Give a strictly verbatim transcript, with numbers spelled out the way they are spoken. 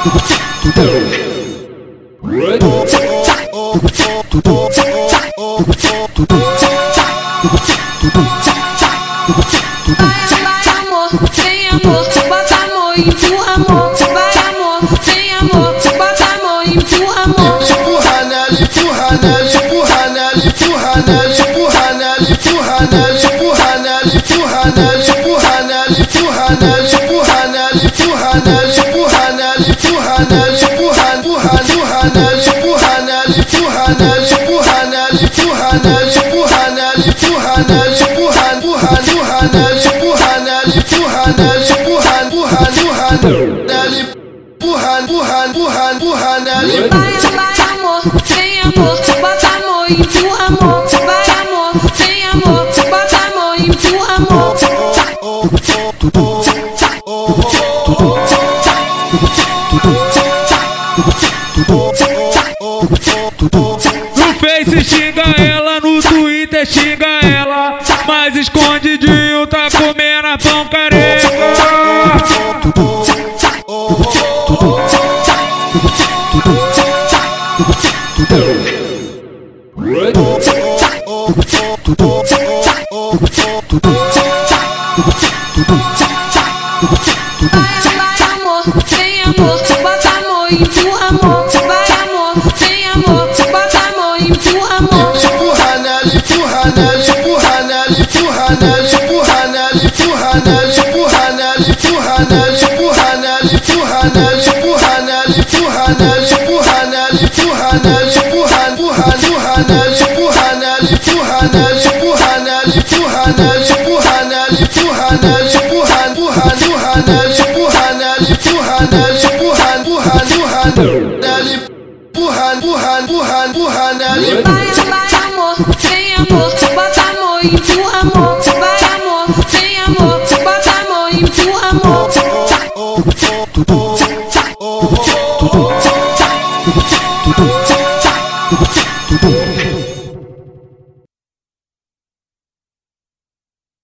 amor, sem amor, bota amor e empurra amor. Vai amor, sem amor, bota amor e empurra amor. Empurra nela, empurra nela, empurra nela, empurra nela, empurra nela, empurra nela, empurra nela, empurra nela, empurra nela, empurra nela, empurra nela, empurra nela, empurra nela, empurra nela, empurra, empurra, empurra nela, empurra nela, empurra nela, empurra nela, empurra nela, empurra nela, empurra nela, empurra, empurra, empurra nela, empurra nela, empurra nela, empurra, empurra, empurra nela, empurra, empurra, empurra, empurra nela. Vai, vai amor, sem amor, bota amor e empurra amor. Vai amor, sem amor, bota amor e empurra amor. No Face xinga ela, no Twitter xinga ela, mas escondidinho tá comendo a pão careca. Vai amor, sem amor, bota amor e empurra amor. Vai amor, sem amor, bota amor e empurra amor. Empurra nela, empurra nela, empurra nela, empurra nela, empurra nela, empurra nela, empurra nela, empurra nela, empurra nela, empurra nela, empurra nela, empurra nela, empurra nela, empurra nela, empurra, empurra, empurra nela, empurra nela, empurra nela, empurra nela, empurra nela, empurra nela, empurra nela, empurra, empurra, empurra nela, empurra nela, empurra nela, empurra, empurra, empurra nela, empurra, empurra, empurra, empurra nela. Vai, vai amor, sem amor, bota amor e empurra amor. Vai amor, sem amor, bota amor e empurra amor.